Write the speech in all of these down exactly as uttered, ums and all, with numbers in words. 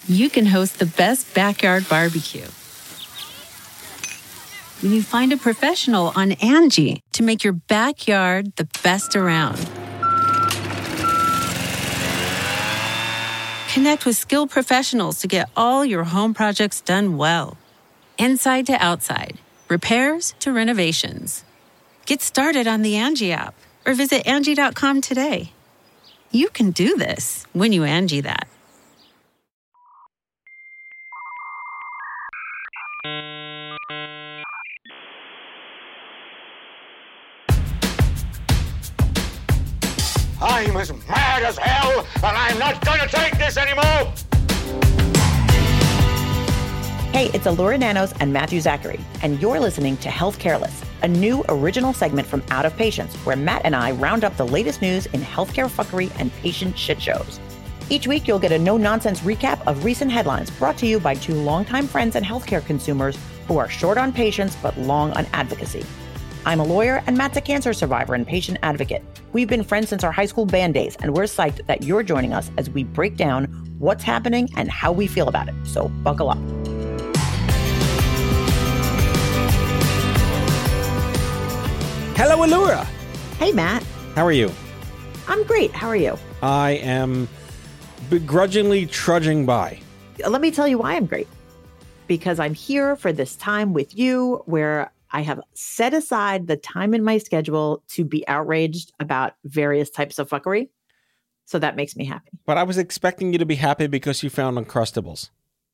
you can host the best backyard barbecue. When you find a professional on Angie to make your backyard the best around. Connect with skilled professionals to get all your home projects done well. Inside to outside, repairs to renovations. Get started on the Angie app or visit Angie dot com today. You can do this when you Angie that. I'm as mad as hell, and I'm not gonna take this anymore! Hey, it's Allura Nanos and Matthew Zachary, and you're listening to Health Careless, a new original segment from Out of Patients, where Matt and I round up the latest news in healthcare fuckery and patient shit shows. Each week, you'll get a no-nonsense recap of recent headlines brought to you by two longtime friends and healthcare consumers who are short on patients but long on advocacy. I'm a lawyer, and Matt's a cancer survivor and patient advocate. We've been friends since our high school band days, and we're psyched that you're joining us as we break down what's happening and how we feel about it. So buckle up. Hello, Allura. Hey, Matt. How are you? I'm great. How are you? I am begrudgingly trudging by. Let me tell you why I'm great. Because I'm here for this time with you where I have set aside the time in my schedule to be outraged about various types of fuckery. So that makes me happy. But I was expecting you to be happy because you found Uncrustables.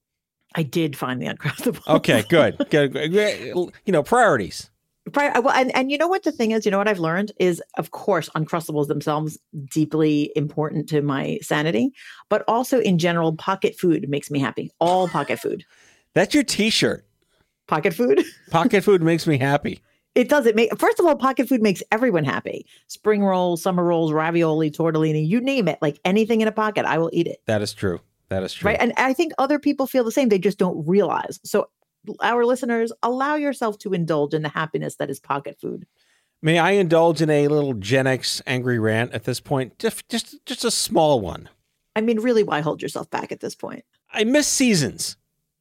I did find the Uncrustables. Okay, good. good. You know, priorities. Well, and, and you know what the thing is, you know what I've learned is, of course, Uncrustables themselves deeply important to my sanity, but also in general, pocket food makes me happy. All pocket food. That's your t-shirt. Pocket food? Pocket food makes me happy. It does. It make, first of all, pocket food makes everyone happy. Spring rolls, summer rolls, ravioli, tortellini, you name it. Like anything in a pocket, I will eat it. That is true. That is true. Right. And I think other people feel the same. They just don't realize. So our listeners, allow yourself to indulge in the happiness that is pocket food. May I indulge in a little Gen X angry rant at this point? Just, just, just a small one. I mean, really, why hold yourself back at this point? I miss seasons.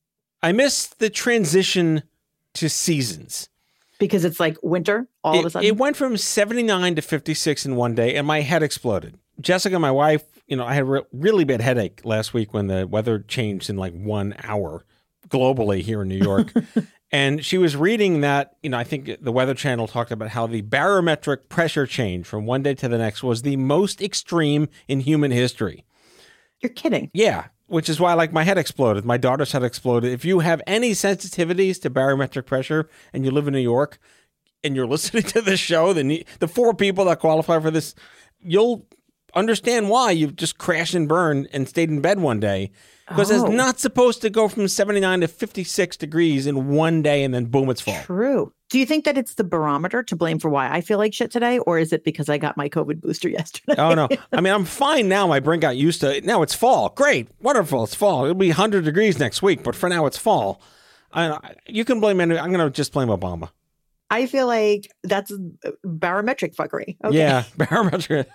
I miss the transition to seasons. Because it's like winter all it, of a sudden? It went from seventy-nine to fifty-six in one day, and my head exploded. Jessica, my wife, you know, I had a re- really bad headache last week when the weather changed in like one hour globally here in New York. And she was reading that, you know, I think the Weather Channel talked about how the barometric pressure change from one day to the next was the most extreme in human history. You're kidding. Yeah. Which is why, like, my head exploded. My daughter's head exploded. If you have any sensitivities to barometric pressure and you live in New York and you're listening to this show, the, the four people that qualify for this, you'll understand why you've just crashed and burned and stayed in bed one day. Because Oh. it's not supposed to go from seventy-nine to fifty-six degrees in one day and then boom, it's fall. True. Do you think that it's the barometer to blame for why I feel like shit today? Or is it because I got my COVID booster yesterday? Oh, no. I mean, I'm fine now. My brain got used to it. Now it's fall. Great. Wonderful. It's fall. It'll be one hundred degrees next week. But for now, it's fall. I, you can blame any. I'm going to just blame Obama. I feel like that's barometric fuckery. Okay. Yeah. Barometric.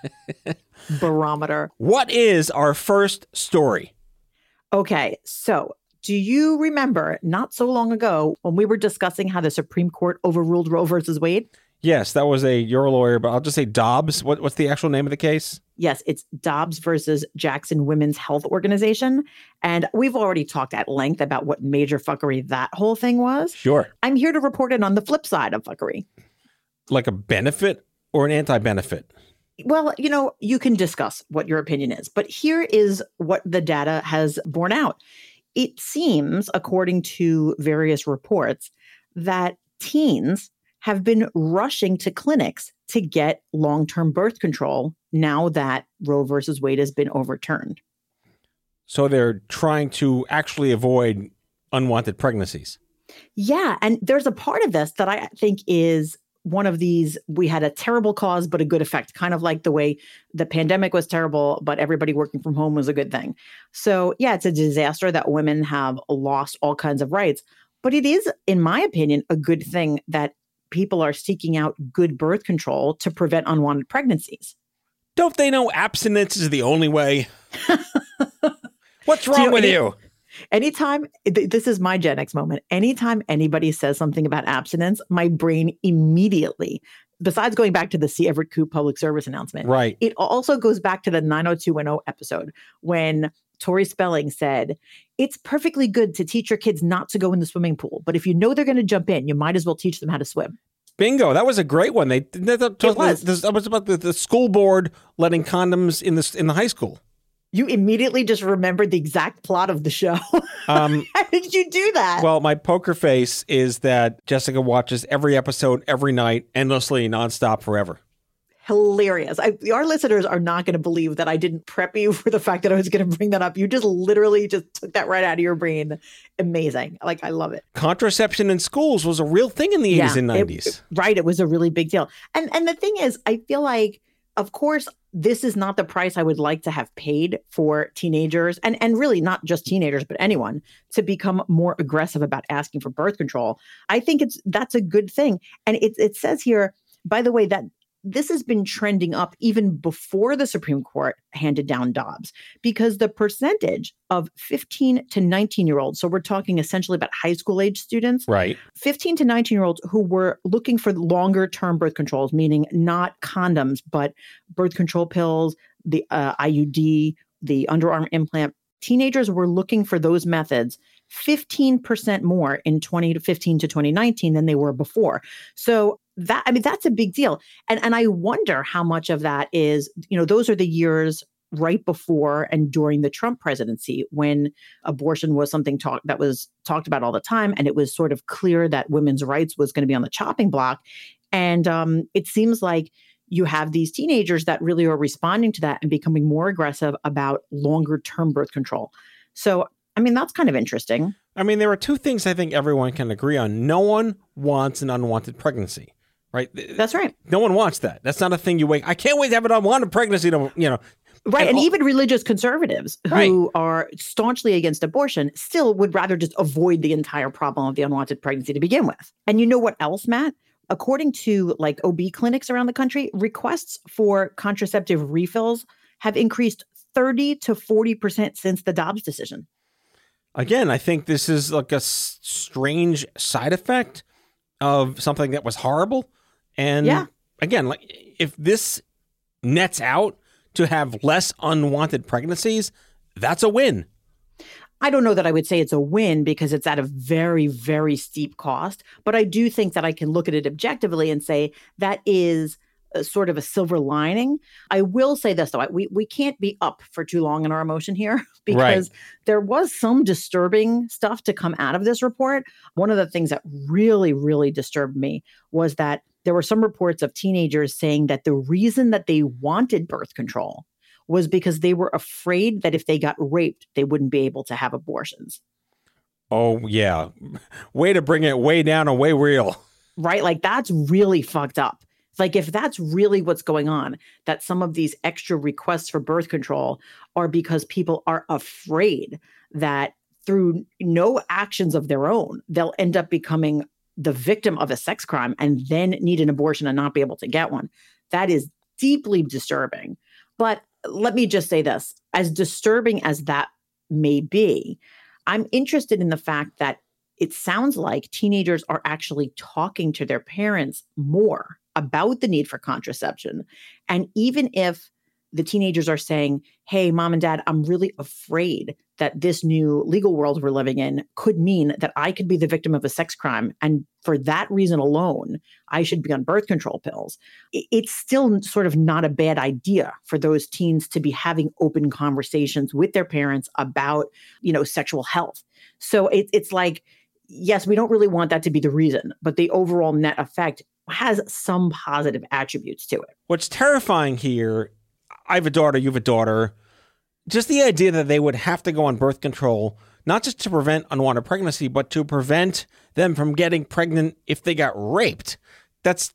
Barometer. What is our first story? Okay. So do you remember not so long ago when we were discussing how the Supreme Court overruled Roe versus Wade? Yes, that was a, you're a lawyer, but I'll just say Dobbs. What, what's the actual name of the case? Yes, it's Dobbs versus Jackson Women's Health Organization. And we've already talked at length about what major fuckery that whole thing was. Sure. I'm here to report it on the flip side of fuckery. Like a benefit or an anti-benefit? Well, you know, you can discuss what your opinion is, but here is what the data has borne out. It seems, according to various reports, that teens have been rushing to clinics to get long-term birth control now that Roe versus Wade has been overturned. So they're trying to actually avoid unwanted pregnancies. Yeah. And there's a part of this that I think is one of these, we had a terrible cause, but a good effect, kind of like the way the pandemic was terrible, but everybody working from home was a good thing. So yeah, it's a disaster that women have lost all kinds of rights, but it is, in my opinion, a good thing that people are seeking out good birth control to prevent unwanted pregnancies. Don't they know abstinence is the only way? What's wrong Do you know, with it- you? Anytime, th- this is my Gen X moment. Anytime anybody says something about abstinence, my brain immediately, besides going back to the C. Everett Koop public service announcement, Right. it also goes back to the nine oh two one oh episode when Tori Spelling said, it's perfectly good to teach your kids not to go in the swimming pool, but if you know they're going to jump in, you might as well teach them how to swim. Bingo. That was a great one. They, they, they It was. This, that was about the, the school board letting condoms in the, in the high school. You immediately just remembered the exact plot of the show. Um, How did you do that? Well, my poker face is that Jessica watches every episode every night, endlessly, nonstop, forever. Hilarious. I, our listeners are not going to believe that I didn't prep you for the fact that I was going to bring that up. You just literally just took that right out of your brain. Amazing. Like, I love it. Contraception in schools was a real thing in the Yeah, eighties and it- nineties. Right. It was a really big deal. And and the thing is, I feel like, of course, this is not the price I would like to have paid for teenagers, and, and really not just teenagers, but anyone, to become more aggressive about asking for birth control. I think it's that's a good thing. And it, it says here, by the way, that this has been trending up even before the Supreme Court handed down Dobbs, because the percentage of fifteen to nineteen year olds, so we're talking essentially about high school age students, Right. fifteen to nineteen year olds who were looking for longer term birth controls, meaning not condoms, but birth control pills, the uh, I U D, the underarm implant. Teenagers were looking for those methods fifteen percent more in twenty to fifteen to twenty nineteen than they were before. So that, I mean, that's a big deal. And, and I wonder how much of that is, you know, those are the years right before and during the Trump presidency, when abortion was something talk, that was talked about all the time. And it was sort of clear that women's rights was going to be on the chopping block. And um, it seems like you have these teenagers that really are responding to that and becoming more aggressive about longer term birth control. So, I mean, that's kind of interesting. I mean, there are two things I think everyone can agree on. No one wants an unwanted pregnancy, right? That's right. No one wants that. That's not a thing you wake. I can't wait to have an unwanted pregnancy. To, you know, Right. And And, all- even religious conservatives who Right. are staunchly against abortion still would rather just avoid the entire problem of the unwanted pregnancy to begin with. And you know what else, Matt? According to like O B clinics around the country, requests for contraceptive refills have increased thirty to forty percent since the Dobbs decision. Again, I think this is like a s- strange side effect of something that was horrible. And Yeah. again, like if this nets out to have less unwanted pregnancies, that's a win. I don't know that I would say it's a win because it's at a very, very steep cost. But I do think that I can look at it objectively and say that is a sort of a silver lining. I will say this, though. We, we can't be up for too long in our emotion here because there was some disturbing stuff to come out of this report. One of the things that really, really disturbed me was that there were some reports of teenagers saying that the reason that they wanted birth control was because they were afraid that if they got raped, they wouldn't be able to have abortions. Oh, yeah. Way to bring it way down and way real. Right? Like, that's really fucked up. Like, if that's really what's going on, that some of these extra requests for birth control are because people are afraid that through no actions of their own, they'll end up becoming the victim of a sex crime and then need an abortion and not be able to get one. That is deeply disturbing. But let me just say this, as disturbing as that may be, I'm interested in the fact that it sounds like teenagers are actually talking to their parents more about the need for contraception. And even if the teenagers are saying, hey, mom and dad, I'm really afraid that this new legal world we're living in could mean that I could be the victim of a sex crime. And for that reason alone, I should be on birth control pills. It's still sort of not a bad idea for those teens to be having open conversations with their parents about, you know, sexual health. So it, it's like, yes, we don't really want that to be the reason, but the overall net effect has some positive attributes to it. What's terrifying here, I have a daughter, you have a daughter, just the idea that they would have to go on birth control, not just to prevent unwanted pregnancy, but to prevent them from getting pregnant if they got raped. That's,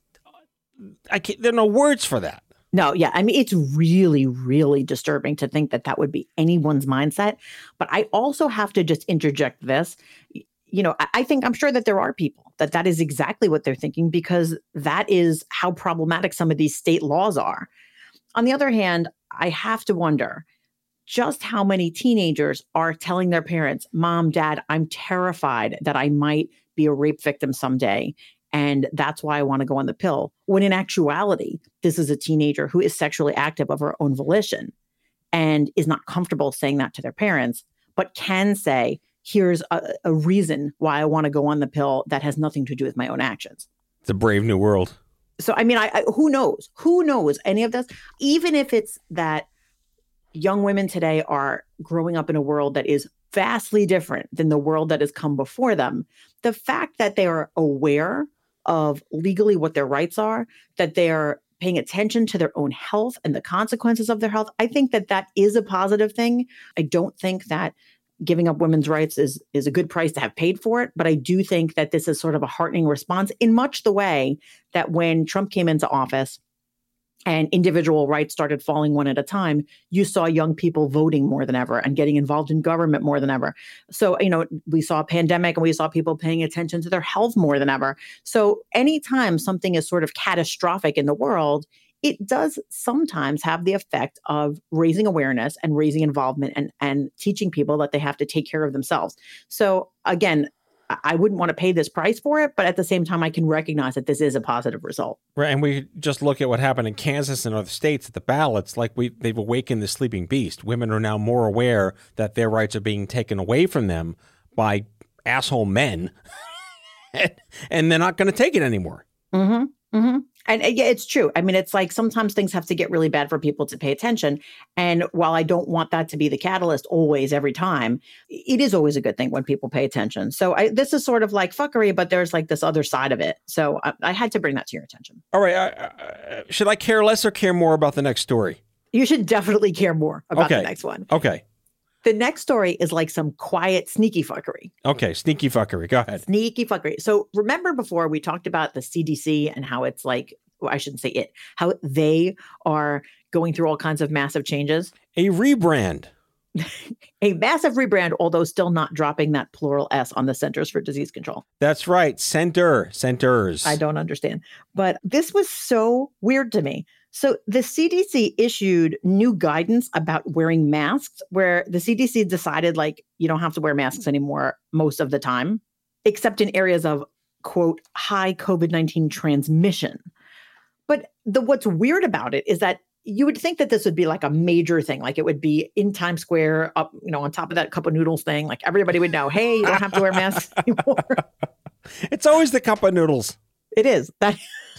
I can't, there are no words for that. No, yeah. I mean, it's really, really disturbing to think that that would be anyone's mindset. But I also have to just interject this. You know, I, I think I'm sure that there are people that that is exactly what they're thinking because that is how problematic some of these state laws are. On the other hand, I have to wonder, just how many teenagers are telling their parents, Mom, Dad, I'm terrified that I might be a rape victim someday. And that's why I want to go on the pill. When in actuality, this is a teenager who is sexually active of her own volition and is not comfortable saying that to their parents, but can say, here's a, a reason why I want to go on the pill that has nothing to do with my own actions. It's a brave new world. So, I mean, I, I who knows? Who knows any of this? Even if it's that young women today are growing up in a world that is vastly different than the world that has come before them, the fact that they are aware of legally what their rights are, that they are paying attention to their own health and the consequences of their health, I think that that is a positive thing. I don't think that giving up women's rights is, is a good price to have paid for it. But I do think that this is sort of a heartening response in much the way that when Trump came into office and individual rights started falling one at a time, you saw young people voting more than ever and getting involved in government more than ever. So, you know, we saw a pandemic and we saw people paying attention to their health more than ever. So anytime something is sort of catastrophic in the world, it does sometimes have the effect of raising awareness and raising involvement and, and teaching people that they have to take care of themselves. So again, I wouldn't want to pay this price for it, but at the same time, I can recognize that this is a positive result. Right, and we just look at what happened in Kansas and other states at the ballots. Like we, they've awakened the sleeping beast. Women are now more aware that their rights are being taken away from them by asshole men, and they're not going to take it anymore. Mm-hmm. Mm-hmm. And uh, yeah, it's true. I mean, it's like sometimes things have to get really bad for people to pay attention. And while I don't want that to be the catalyst always, every time, it is always a good thing when people pay attention. So I, this is sort of like fuckery, but there's like this other side of it. So I, I had to bring that to your attention. All right. Uh, uh, should I care less or care more about the next story? You should definitely care more about okay. the next one. Okay. The next story is like some quiet, sneaky fuckery. Okay, sneaky fuckery. Go ahead. Sneaky fuckery. So remember before we talked about the C D C and how it's like, well, I shouldn't say it, how they are going through all kinds of massive changes? A rebrand. A massive rebrand, although still not dropping that plural S on the Centers for Disease Control. That's right. Center. Centers. I don't understand. But this was so weird to me. So the C D C issued new guidance about wearing masks, where the C D C decided, like, you don't have to wear masks anymore most of the time, except in areas of, quote, high COVID nineteen transmission. But the what's weird about it is that you would think that this would be like a major thing, like it would be in Times Square, up, you know, on top of that cup of noodles thing, like everybody would know, hey, you don't have to wear masks anymore. It's always the cup of noodles. It is. That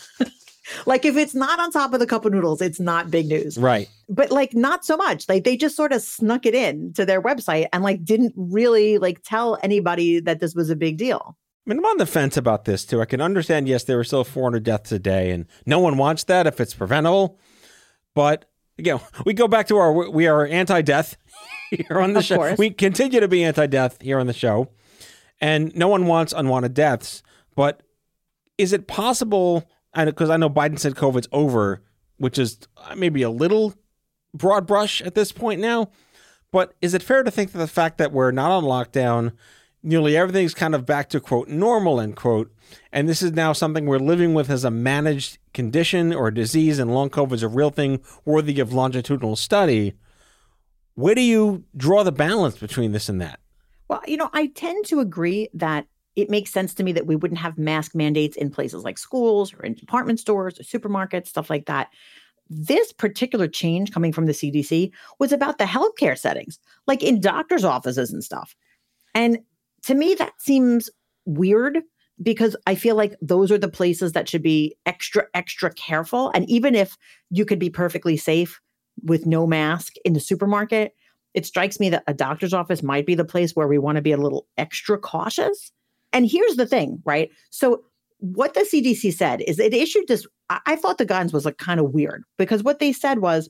like if it's not on top of the cup of noodles, it's not big news. Right. But like not so much. Like they just sort of snuck it in to their website and like didn't really like tell anybody that this was a big deal. I mean, I'm on the fence about this too. I can understand, yes, there are still four hundred deaths a day and no one wants that if it's preventable. But again, we go back to our, we are anti-death here on the of show. Course. We continue to be anti-death here on the show. And no one wants unwanted deaths. But is it possible, because I know Biden said COVID's over, which is maybe a little broad brush at this point now, but is it fair to think that the fact that we're not on lockdown, nearly everything's kind of back to, quote, normal, end quote, and this is now something we're living with as a managed condition or disease, and long COVID is a real thing worthy of longitudinal study? Where do you draw the balance between this and that? Well, you know, I tend to agree that it makes sense to me that we wouldn't have mask mandates in places like schools or in department stores or supermarkets, stuff like that. This particular change coming from the C D C was about the healthcare settings, like in doctors' offices and stuff. And to me, that seems weird because I feel like those are the places that should be extra, extra careful. And even if you could be perfectly safe with no mask in the supermarket, it strikes me that a doctor's office might be the place where we want to be a little extra cautious. And here's the thing, right? So what the C D C said is it issued this, I, I thought the guidance was like kind of weird because what they said was,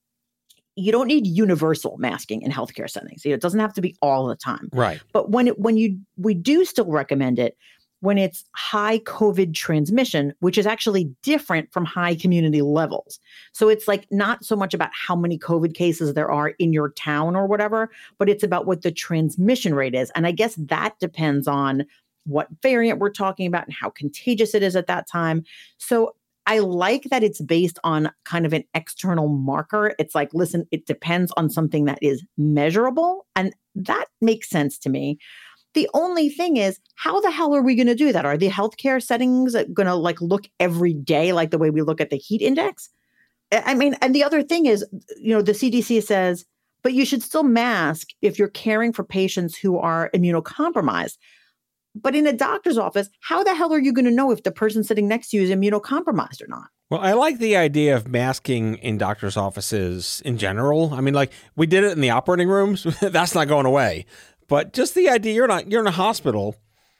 you don't need universal masking in healthcare settings. You know, it doesn't have to be all the time. Right. But when it, when you, we do still recommend it when it's high COVID transmission, which is actually different from high community levels. So it's like not so much about how many COVID cases there are in your town or whatever, but it's about what the transmission rate is. And I guess that depends on what variant we're talking about and how contagious it is at that time. So I like that it's based on kind of an external marker. It's like, listen, it depends on something that is measurable. And that makes sense to me. The only thing is, how the hell are we going to do that? Are the healthcare settings going to like look every day like the way we look at the heat index? I mean, and the other thing is, you know, the C D C says, but you should still mask if you're caring for patients who are immunocompromised. But in a doctor's office, how the hell are you going to know if the person sitting next to you is immunocompromised or not? Well, I like the idea of masking in doctor's offices in general. I mean, like we did it in the operating rooms. That's not going away. But just the idea, you're not, you're in a hospital.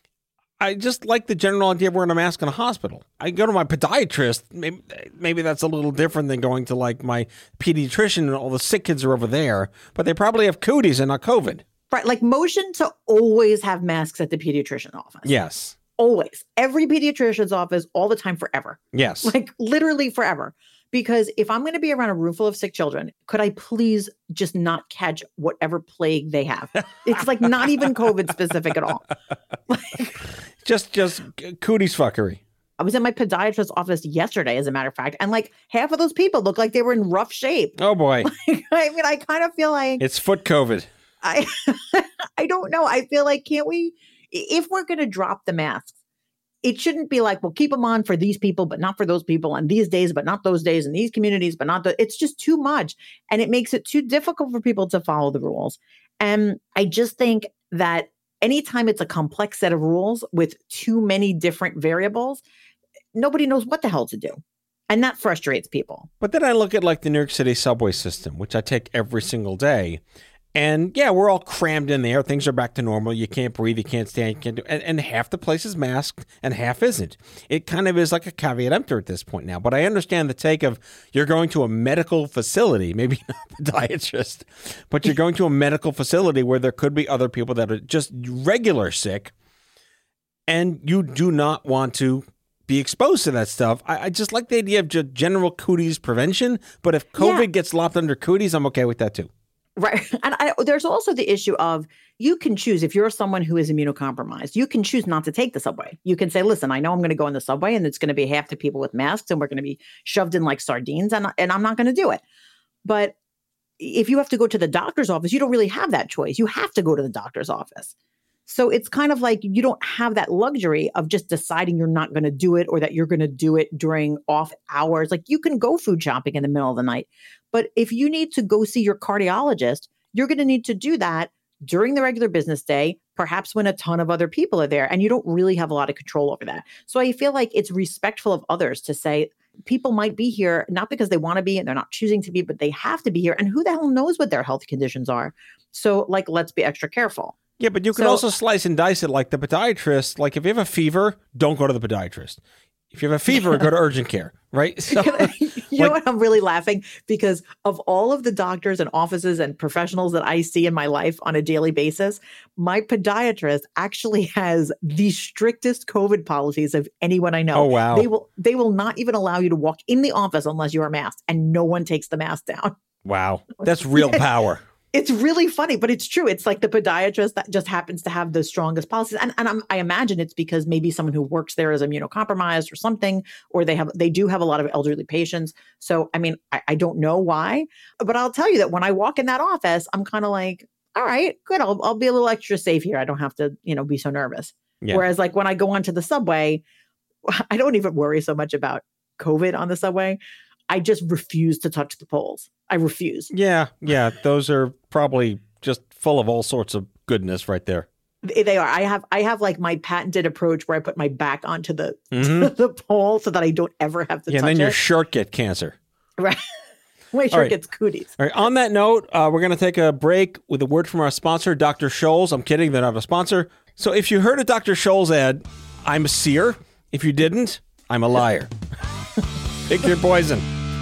I just like the general idea of wearing a mask in a hospital. I go to my podiatrist. Maybe, maybe that's a little different than going to like my pediatrician and all the sick kids are over there. But they probably have cooties and not COVID. Right, like motion to always have masks at the pediatrician office. Yes. Always. Every pediatrician's office, all the time, forever. Yes. Like literally forever. Because if I'm going to be around a room full of sick children, could I please just not catch whatever plague they have? It's like not even COVID specific at all. Like, just just cooties fuckery. I was in my podiatrist's office yesterday, as a matter of fact, and like half of those people look like they were in rough shape. Oh, boy. Like, I mean, I kind of feel like... It's foot COVID. I I don't know. I feel like, can't we, if we're going to drop the masks, it shouldn't be like, well, keep them on for these people, but not for those people, and these days, but not those days, and these communities, but not the, it's just too much. And it makes it too difficult for people to follow the rules. And I just think that anytime it's a complex set of rules with too many different variables, nobody knows what the hell to do. And that frustrates people. But then I look at like the New York City subway system, which I take every single day. And yeah, we're all crammed in there. Things are back to normal. You can't breathe. You can't stand. You can't do, and, and half the place is masked and half isn't. It kind of is like a caveat emptor at this point now. But I understand the take of you're going to a medical facility, maybe not the podiatrist, but you're going to a medical facility where there could be other people that are just regular sick. And you do not want to be exposed to that stuff. I, I just like the idea of just general cooties prevention. But if COVID yeah. gets lopped under cooties, I'm okay with that too. Right. And I, there's also the issue of you can choose, if you're someone who is immunocompromised, you can choose not to take the subway. You can say, listen, I know I'm going to go in the subway and it's going to be half the people with masks and we're going to be shoved in like sardines and, and I'm not going to do it. But if you have to go to the doctor's office, you don't really have that choice. You have to go to the doctor's office. So it's kind of like you don't have that luxury of just deciding you're not going to do it or that you're going to do it during off hours. Like you can go food shopping in the middle of the night. But if you need to go see your cardiologist, you're going to need to do that during the regular business day, perhaps when a ton of other people are there, and you don't really have a lot of control over that. So I feel like it's respectful of others to say people might be here, not because they want to be and they're not choosing to be, but they have to be here. And who the hell knows what their health conditions are? So like, let's be extra careful. Yeah, but you can so, also slice and dice it like the podiatrist. Like if you have a fever, don't go to the podiatrist. If you have a fever, go to urgent care, right? So, you like, know what? I'm really laughing because of all of the doctors and offices and professionals that I see in my life on a daily basis, my podiatrist actually has the strictest COVID policies of anyone I know. Oh, wow. They will, they will not even allow you to walk in the office unless you are masked, and no one takes the mask down. Wow. That's real power. It's really funny, but it's true. It's like the podiatrist that just happens to have the strongest policies. And, and I'm, I imagine it's because maybe someone who works there is immunocompromised or something, or they have they do have a lot of elderly patients. So, I mean, I, I don't know why, but I'll tell you that when I walk in that office, I'm kind of like, all right, good. I'll, I'll be a little extra safe here. I don't have to, you know, be so nervous. Yeah. Whereas like when I go onto the subway, I don't even worry so much about COVID on the subway. I just refuse to touch the poles. I refuse. Yeah, yeah. Those are probably just full of all sorts of goodness right there. They are. I have I have like my patented approach where I put my back onto the, mm-hmm. the pole so that I don't ever have to yeah, touch it. And then it. your shirt get cancer. Right. My shirt right. gets cooties. All right. On that note, uh, we're going to take a break with a word from our sponsor, Doctor Scholl's. I'm kidding. They're not a sponsor. So if you heard a Doctor Scholl's ad, I'm a seer. If you didn't, I'm a liar. Pick your poison.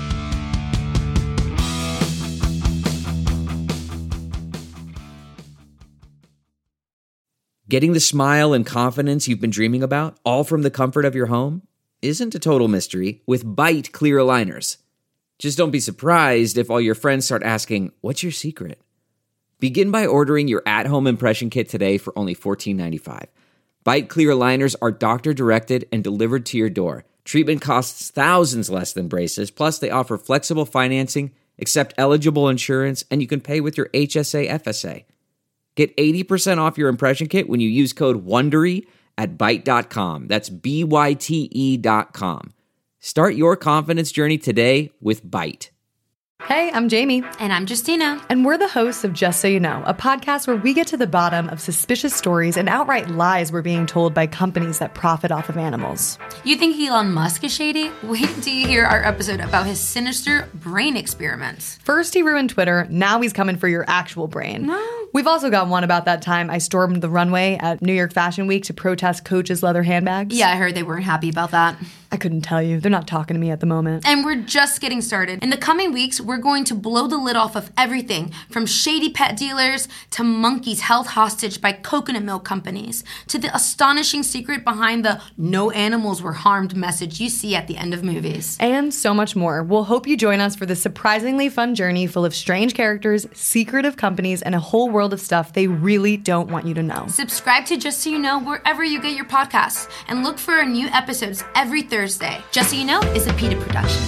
Getting the smile and confidence you've been dreaming about, all from the comfort of your home, isn't a total mystery with Byte clear aligners. Just don't be surprised if all your friends start asking, "What's your secret?" Begin by ordering your at-home impression kit today for only fourteen ninety-five. Byte clear aligners are doctor-directed and delivered to your door, Treatment costs thousands less than braces, plus they offer flexible financing, accept eligible insurance, and you can pay with your H S A F S A. Get eighty percent off your impression kit when you use code WONDERY at Byte dot com. That's B Y T E dot com. Start your confidence journey today with Byte. Hey, I'm Jamie. And I'm Justina. And we're the hosts of Just So You Know, a podcast where we get to the bottom of suspicious stories and outright lies we're being told by companies that profit off of animals. You think Elon Musk is shady? Wait until you hear our episode about his sinister brain experiments. First he ruined Twitter, now he's coming for your actual brain. No. We've also got one about that time I stormed the runway at New York Fashion Week to protest Coach's leather handbags. Yeah, I heard they weren't happy about that. I couldn't tell you. They're not talking to me at the moment. And we're just getting started. In the coming weeks, we're going to blow the lid off of everything from shady pet dealers to monkeys held hostage by coconut milk companies to the astonishing secret behind the no animals were harmed message you see at the end of movies. And so much more. We'll hope you join us for this surprisingly fun journey full of strange characters, secretive companies, and a whole world of stuff they really don't want you to know. Subscribe to Just So You Know wherever you get your podcasts and look for our new episodes every Thursday. Just So You Know is a PETA production.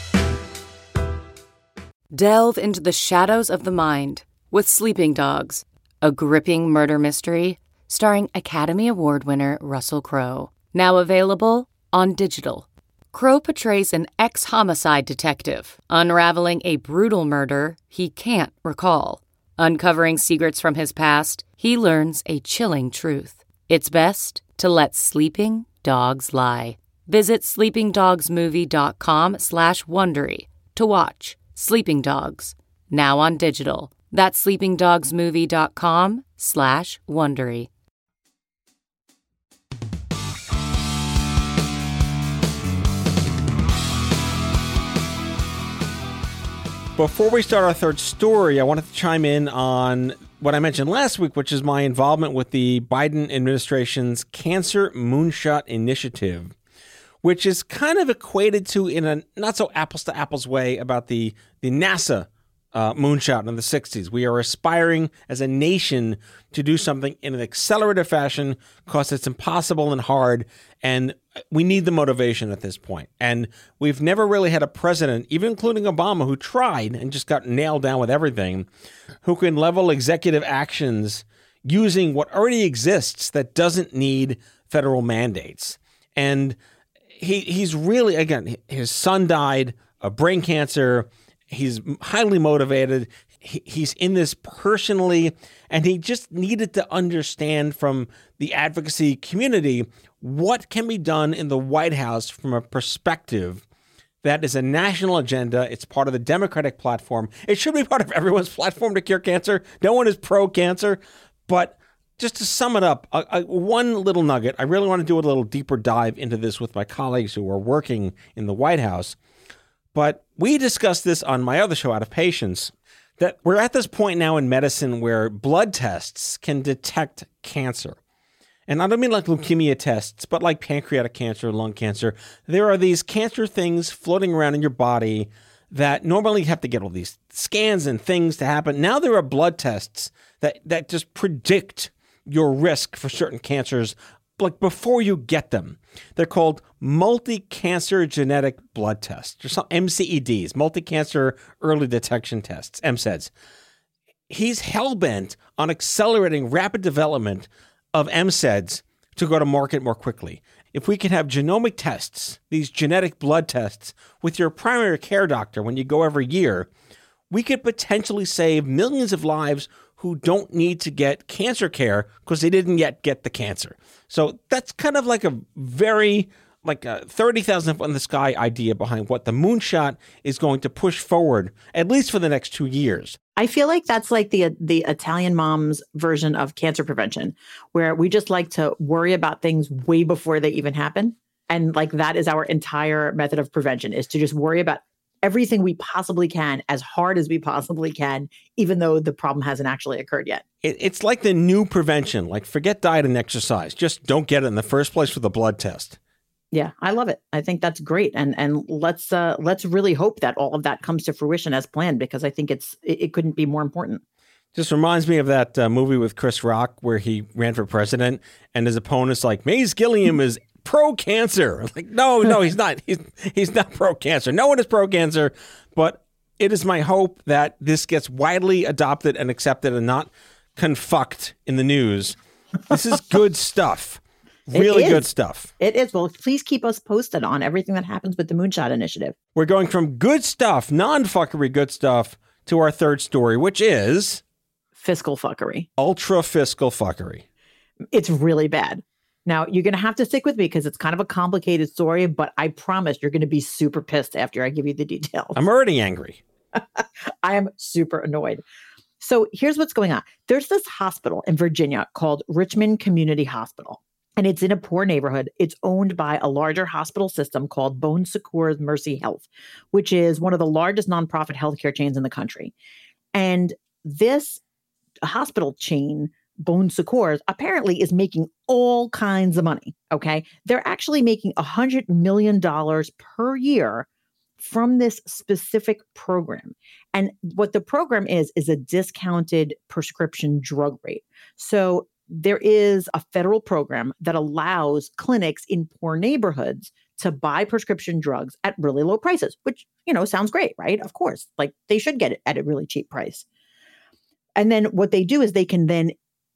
Delve into the shadows of the mind with Sleeping Dogs, a gripping murder mystery starring Academy Award winner Russell Crowe. Now available on digital. Crowe portrays an ex-homicide detective unraveling a brutal murder he can't recall. Uncovering secrets from his past, he learns a chilling truth. It's best to let sleeping dogs lie. Visit sleepingdogsmovie.com slash Wondery to watch Sleeping Dogs, now on digital. That's sleepingdogsmovie.com slash Wondery. Before we start our third story, I wanted to chime in on what I mentioned last week, which is my involvement with the Biden administration's Cancer Moonshot Initiative, which is kind of equated to, in a not so apples to apples way, about the, the NASA uh, moonshot in the sixties. We are aspiring as a nation to do something in an accelerated fashion because it's impossible and hard, and we need the motivation at this point. And we've never really had a president, even including Obama, who tried and just got nailed down with everything, who can level executive actions using what already exists that doesn't need federal mandates. And He he's really, again, his son died of brain cancer. He's highly motivated. He, he's in this personally, and he just needed to understand from the advocacy community what can be done in the White House from a perspective that is a national agenda. It's part of the Democratic platform. It should be part of everyone's platform to cure cancer. No one is pro-cancer, but just to sum it up, a, a, one little nugget. I really want to do a little deeper dive into this with my colleagues who are working in the White House. But we discussed this on my other show, Out of Patience, that we're at this point now in medicine where blood tests can detect cancer. And I don't mean like leukemia tests, but like pancreatic cancer, lung cancer. There are these cancer things floating around in your body that normally you have to get all these scans and things to happen. Now there are blood tests that, that just predict your risk for certain cancers, like before you get them. They're called multi-cancer genetic blood tests, or some M C E Ds, multi-cancer early detection tests, M C E Ds. He's hell-bent on accelerating rapid development of M C E Ds to go to market more quickly. If we can have genomic tests, these genetic blood tests, with your primary care doctor when you go every year, we could potentially save millions of lives who don't need to get cancer care because they didn't yet get the cancer. So that's kind of like a very, like a thirty thousand foot in the sky idea behind what the moonshot is going to push forward, at least for the next two years. I feel like that's like the the Italian mom's version of cancer prevention, where we just like to worry about things way before they even happen. And like that is our entire method of prevention, is to just worry about everything we possibly can, as hard as we possibly can, even though the problem hasn't actually occurred yet. It, it's like the new prevention, like forget diet and exercise. Just don't get it in the first place with a blood test. Yeah, I love it. I think that's great. And and let's uh, let's really hope that all of that comes to fruition as planned, because I think it's it, it couldn't be more important. Just reminds me of that uh, movie with Chris Rock where he ran for president and his opponent's like, Maze Gilliam is pro-cancer. Like, no, no, he's not. He's, he's not pro-cancer. No one is pro-cancer, but it is my hope that this gets widely adopted and accepted and not confucked in the news. This is good stuff. Really good stuff. It is. Well, please keep us posted on everything that happens with the Moonshot Initiative. We're going from good stuff, non-fuckery good stuff, to our third story, which is... fiscal fuckery. Ultra fiscal fuckery. It's really bad. Now, you're going to have to stick with me because it's kind of a complicated story, but I promise you're going to be super pissed after I give you the details. I'm already angry. I am super annoyed. So here's what's going on. There's this hospital in Virginia called Richmond Community Hospital, and it's in a poor neighborhood. It's owned by a larger hospital system called Bon Secours Mercy Health, which is one of the largest nonprofit healthcare chains in the country. And this hospital chain, Bon Secours, apparently is making all kinds of money, okay? They're actually making one hundred million dollars per year from this specific program. And what the program is, is a discounted prescription drug rate. So there is a federal program that allows clinics in poor neighborhoods to buy prescription drugs at really low prices, which, you know, sounds great, right? Of course, like they should get it at a really cheap price. And then what they do is they can then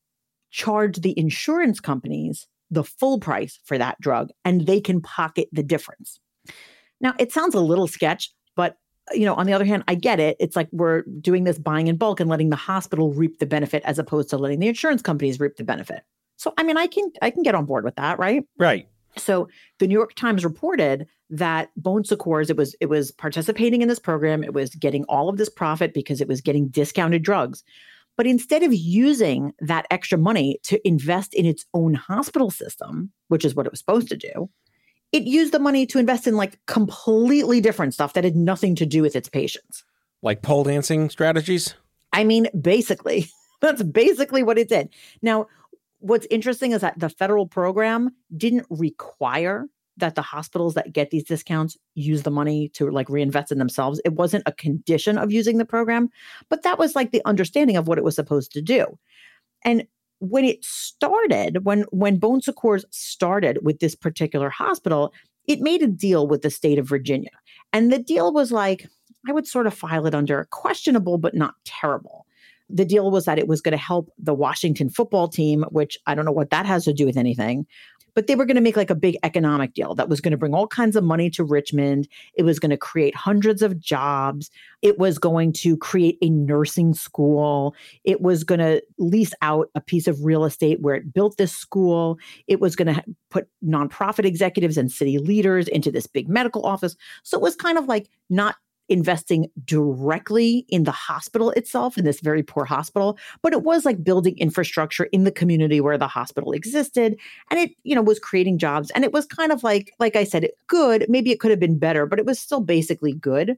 charge the insurance companies the full price for that drug, and they can pocket the difference. Now, it sounds a little sketch, but, you know, on the other hand, I get it. It's like we're doing this buying in bulk and letting the hospital reap the benefit as opposed to letting the insurance companies reap the benefit. So, I mean, I can I can get on board with that, right? Right. So the New York Times reported that Bon Secours, it was it was participating in this program. It was getting all of this profit because it was getting discounted drugs. But instead of using that extra money to invest in its own hospital system, which is what it was supposed to do, it used the money to invest in like completely different stuff that had nothing to do with its patients. Like pole dancing strategies? I mean, basically, that's basically what it did. Now, what's interesting is that the federal program didn't require that the hospitals that get these discounts use the money to like reinvest in themselves. It wasn't a condition of using the program, but that was like the understanding of what it was supposed to do. And when it started, when when Bon Secours started with this particular hospital, it made a deal with the state of Virginia. And the deal was like, I would sort of file it under questionable, but not terrible. The deal was that it was going to help the Washington football team, which I don't know what that has to do with anything. But they were going to make like a big economic deal that was going to bring all kinds of money to Richmond. It was going to create hundreds of jobs. It was going to create a nursing school. It was going to lease out a piece of real estate where it built this school. It was going to put nonprofit executives and city leaders into this big medical office. So it was kind of like not investing directly in the hospital itself, in this very poor hospital, but it was like building infrastructure in the community where the hospital existed. And it, you know, was creating jobs. And it was kind of like, like I said, good. Maybe it could have been better, but it was still basically good.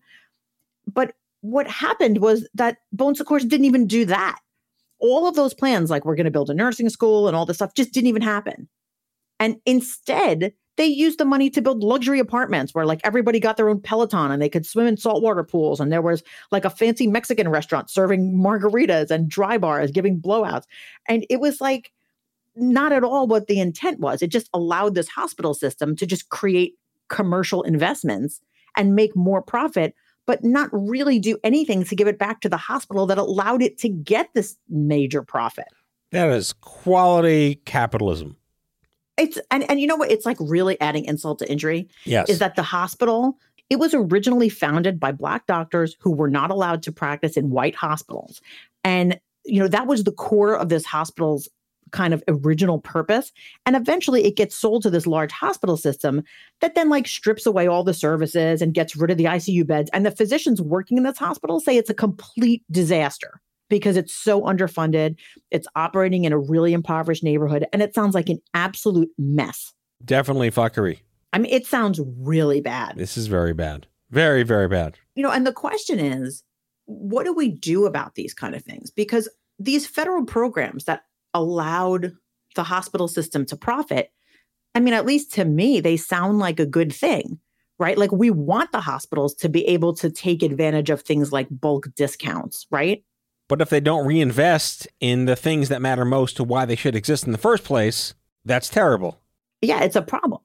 But what happened was that Bon Secours didn't even do that. All of those plans, like we're going to build a nursing school and all this stuff, just didn't even happen. And instead, they used the money to build luxury apartments where like everybody got their own Peloton and they could swim in saltwater pools. And there was like a fancy Mexican restaurant serving margaritas and dry bars, giving blowouts. And it was like not at all what the intent was. It just allowed this hospital system to just create commercial investments and make more profit, but not really do anything to give it back to the hospital that allowed it to get this major profit. That is quality capitalism. It's and, and you know what? It's like really adding insult to injury. Yes. Is that the hospital, it was originally founded by Black doctors who were not allowed to practice in white hospitals. And, you know, that was the core of this hospital's kind of original purpose. And eventually it gets sold to this large hospital system that then like strips away all the services and gets rid of the I C U beds. And the physicians working in this hospital say it's a complete disaster, because it's so underfunded. It's operating in a really impoverished neighborhood, and it sounds like an absolute mess. Definitely fuckery. I mean, it sounds really bad. This is very bad. Very, very bad. You know, and the question is, what do we do about these kind of things? Because these federal programs that allowed the hospital system to profit, I mean, at least to me, they sound like a good thing, right? Like we want the hospitals to be able to take advantage of things like bulk discounts, right? But if they don't reinvest in the things that matter most to why they should exist in the first place, that's terrible. Yeah, it's a problem.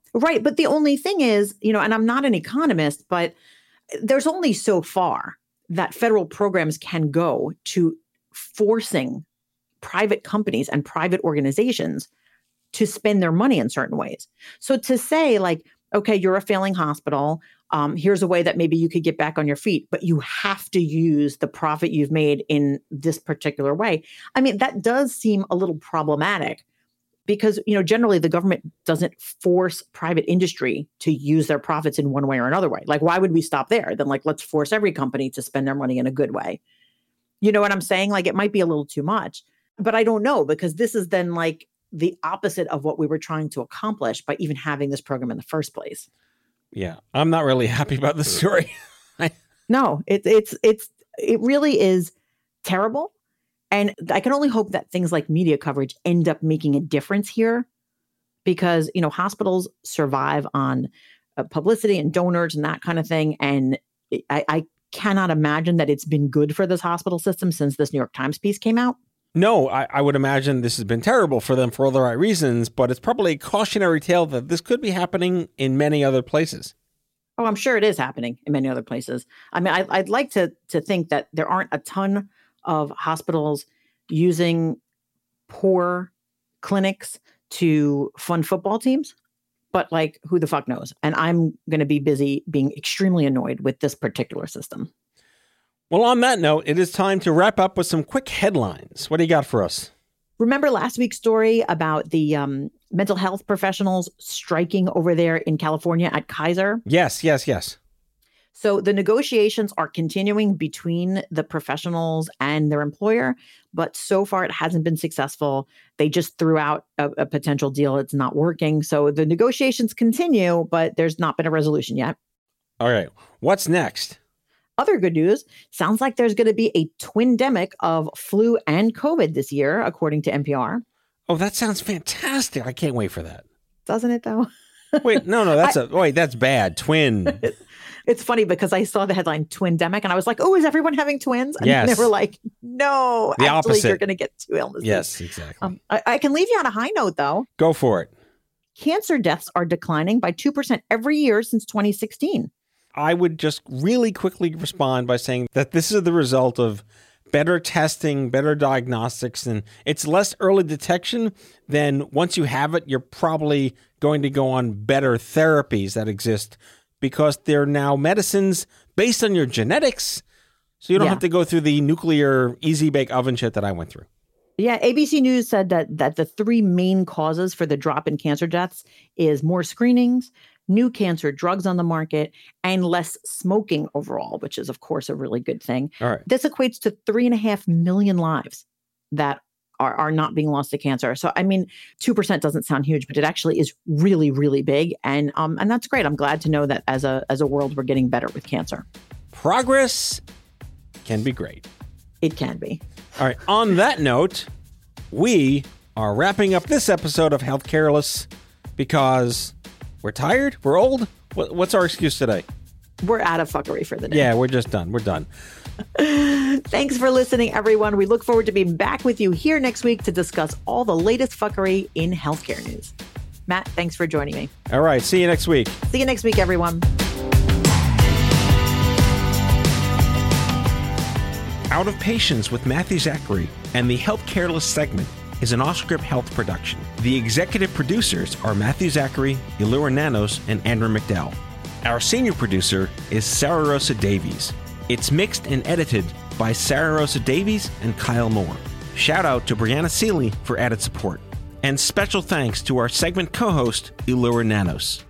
Right. But the only thing is, you know, and I'm not an economist, but there's only so far that federal programs can go to forcing private companies and private organizations to spend their money in certain ways. So to say like, okay, you're a failing hospital. Um, here's a way that maybe you could get back on your feet, but you have to use the profit you've made in this particular way. I mean, that does seem a little problematic because, you know, generally the government doesn't force private industry to use their profits in one way or another way. Like, why would we stop there? Then like, let's force every company to spend their money in a good way. You know what I'm saying? Like, it might be a little too much, but I don't know, because this is then like the opposite of what we were trying to accomplish by even having this program in the first place. Yeah, I'm not really happy about the story. No, it, it's it's it really is terrible. And I can only hope that things like media coverage end up making a difference here, because, you know, hospitals survive on uh, publicity and donors and that kind of thing. And I, I cannot imagine that it's been good for this hospital system since this New York Times piece came out. No, I, I would imagine this has been terrible for them for all the right reasons, but it's probably a cautionary tale that this could be happening in many other places. Oh, I'm sure it is happening in many other places. I mean, I, I'd like to to think that there aren't a ton of hospitals using poor clinics to fund football teams, but like, who the fuck knows? And I'm going to be busy being extremely annoyed with this particular system. Well, on that note, it is time to wrap up with some quick headlines. What do you got for us? Remember last week's story about the um, mental health professionals striking over there in California at Kaiser? Yes, yes, yes. So the negotiations are continuing between the professionals and their employer, but so far it hasn't been successful. They just threw out a, a potential deal. It's not working. So the negotiations continue, but there's not been a resolution yet. All right. What's next? Other good news, sounds like there's going to be a twindemic of flu and COVID this year, according to N P R. Oh, that sounds fantastic. I can't wait for that. Doesn't it, though? Wait, no, no, that's I, a, wait, that's bad. Twin. It's funny because I saw the headline twindemic and I was like, oh, is everyone having twins? And yes. they were like, no, the actually, opposite. You're going to get two illnesses. Yes, exactly. Um, I, I can leave you on a high note, though. Go for it. Cancer deaths are declining by two percent every year since twenty sixteen. I would just really quickly respond by saying that this is the result of better testing, better diagnostics, and it's less early detection. Then once you have it, you're probably going to go on better therapies that exist because they're now medicines based on your genetics. So you don't yeah. have to go through the nuclear easy bake oven shit that I went through. Yeah, A B C News said that that the three main causes for the drop in cancer deaths is more screenings, new cancer drugs on the market, and less smoking overall, which is, of course, a really good thing. All right. This equates to three and a half million lives that are, are not being lost to cancer. So, I mean, two percent doesn't sound huge, but it actually is really, really big. And um, and that's great. I'm glad to know that as a as a world, we're getting better with cancer. Progress can be great. It can be. All right. On that note, we are wrapping up this episode of Health Careless because we're tired. We're old. What, what's our excuse today? We're out of fuckery for the day. Yeah, we're just done. We're done. Thanks for listening, everyone. We look forward to being back with you here next week to discuss all the latest fuckery in healthcare news. Matt, thanks for joining me. All right. See you next week. See you next week, everyone. Out of Patience with Matthew Zachary and the Health Careless segment is an Offscript Health production. The executive producers are Matthew Zachary, Elura Nanos, and Andrew McDowell. Our senior producer is Sarah Rosa Davies. It's mixed and edited by Sarah Rosa Davies and Kyle Moore. Shout out to Brianna Seeley for added support. And special thanks to our segment co-host, Elura Nanos.